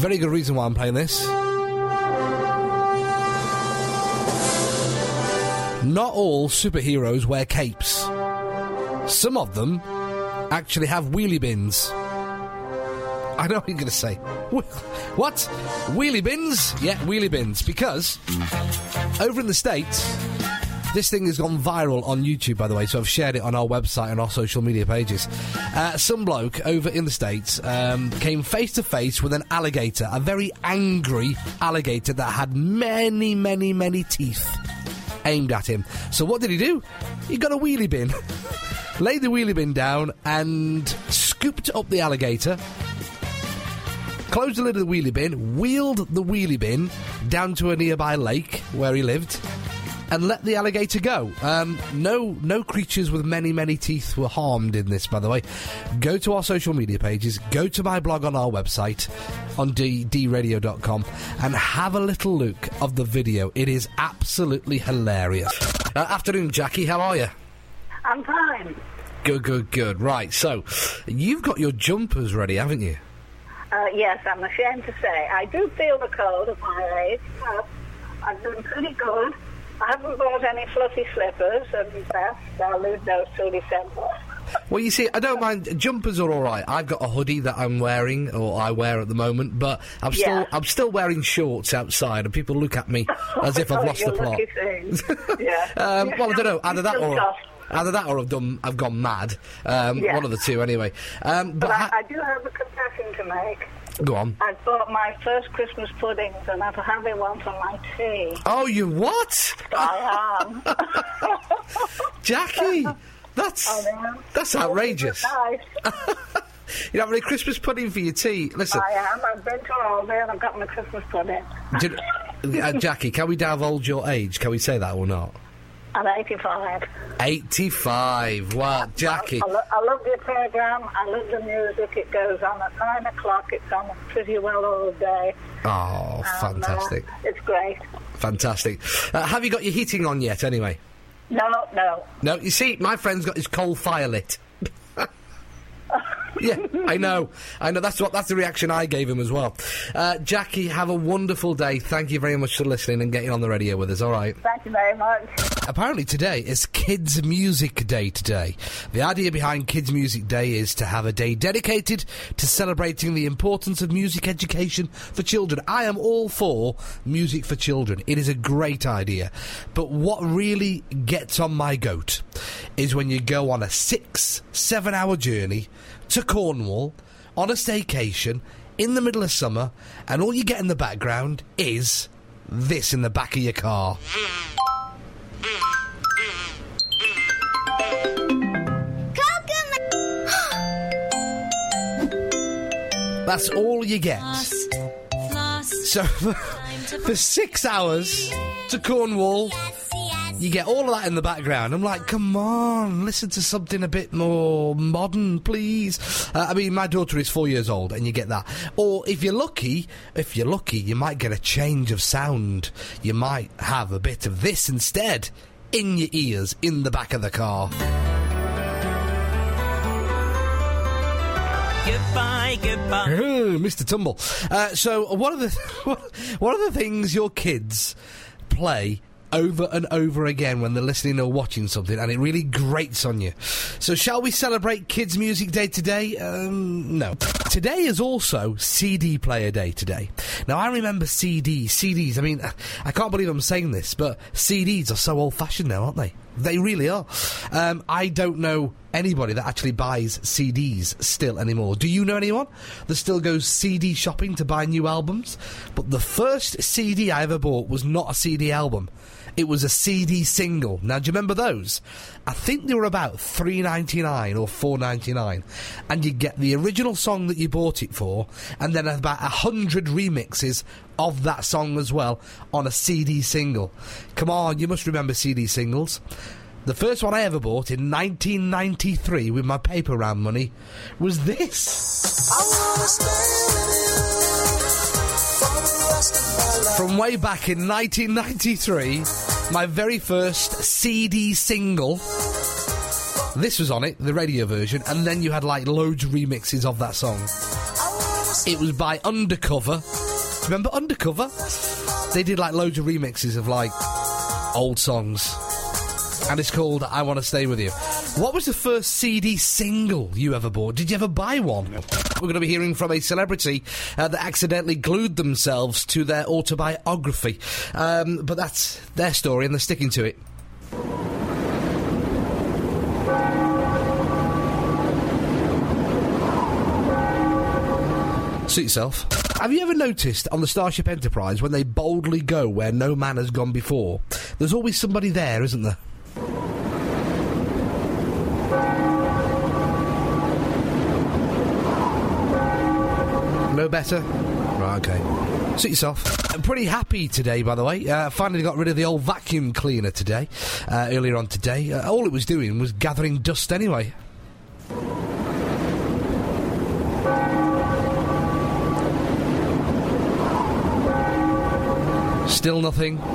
Very good reason why I'm playing this. Not all superheroes wear capes. Some of them actually have wheelie bins. I know what you're going to say. What? Wheelie bins? Yeah, wheelie bins. Because over in the States, this thing has gone viral on YouTube, by the way, so I've shared it on our website and our social media pages. Some bloke over in the States came face to face with an alligator, a very angry alligator that had many, many, many teeth aimed at him. So what did he do? He got a wheelie bin, laid the wheelie bin down and scooped up the alligator, closed the lid of the wheelie bin, wheeled the wheelie bin down to a nearby lake where he lived, and let the alligator go. No creatures with many, many teeth were harmed in this, by the way. Go to our social media pages, go to my blog on our website, on dradio.com, and have a little look of the video. It is absolutely hilarious. Afternoon, Jackie, how are you? I'm fine. Good. Right, so, you've got your jumpers ready, haven't you? Yes, I'm ashamed to say. I do feel the cold at my age, but I've done pretty good. I haven't bought any fluffy slippers, and that's, I'll leave those till December. Well, you see, I don't mind. Jumpers are all right. I've got a hoodie that I'm wearing, or I wear at the moment, but I'm still wearing shorts outside, and people look at me as if I've lost the plot. Yeah. Well, I don't know. Either that or I've gone mad. One of the two, anyway. But I do have a confession to make. Go on. I bought my first Christmas puddings, and I'm having one for my tea. Oh, you what? I am. Jackie, that's outrageous. Nice. You have any Christmas pudding for your tea? Listen. I am. I've been to Aldi and I've got my Christmas pudding. Jackie, can we divulge your age? Can we say that or not? I'm 85. 85. Wow, Jackie. I love your programme. I love the music. It goes on at 9 o'clock. It's on pretty well all day. Oh, fantastic. It's great. Fantastic. Have you got your heating on yet, anyway? No. No, you see, my friend's got his coal fire lit. Yeah, I know. That's the reaction I gave him as well. Jackie, have a wonderful day. Thank you very much for listening and getting on the radio with us, all right? Thank you very much. Apparently today is Kids Music Day today. The idea behind Kids Music Day is to have a day dedicated to celebrating the importance of music education for children. I am all for music for children. It is a great idea. But what really gets on my goat is when you go on a 6-7 hour journey to Cornwall on a staycation in the middle of summer, and all you get in the background is this in the back of your car. That's all you get. So for 6 hours to Cornwall, you get all of that in the background. I'm like, come on, listen to something a bit more modern, please. I mean, my daughter is 4 years old, and you get that. Or if you're lucky, you might get a change of sound. You might have a bit of this instead in your ears, in the back of the car. Goodbye. Mr. Tumble. So what are the things your kids play over and over again when they're listening or watching something, and it really grates on you? So shall we celebrate Kids Music Day today? No. Today is also CD player day today. Now, I remember CDs. I mean, I can't believe I'm saying this, but CDs are so old-fashioned now, aren't they? They really are. I don't know anybody that actually buys CDs still anymore. Do you know anyone that still goes CD shopping to buy new albums? But the first CD I ever bought was not a CD album. It was a CD single. Now, do you remember those? I think they were about $3.99 or $4.99, and you get the original song that you bought it for, and then about 100 remixes of that song as well on a CD single. Come on, you must remember CD singles. The first one I ever bought in 1993 with my paper round money was this. I wanna stay with you for the rest of my life. From way back in 1993, my very first CD single. This was on it, the radio version, and then you had like loads of remixes of that song. It was by Undercover. Remember Undercover? They did like loads of remixes of like old songs. And it's called I Want to Stay With You. What was the first CD single you ever bought? Did you ever buy one? We're going to be hearing from a celebrity that accidentally glued themselves to their autobiography. But that's their story and they're sticking to it. Suit yourself. Have you ever noticed on the Starship Enterprise when they boldly go where no man has gone before, there's always somebody there, isn't there? No better? Right, okay. Suit yourself. I'm pretty happy today, by the way. Finally got rid of the old vacuum cleaner today, earlier on today. All it was doing was gathering dust anyway. Still nothing.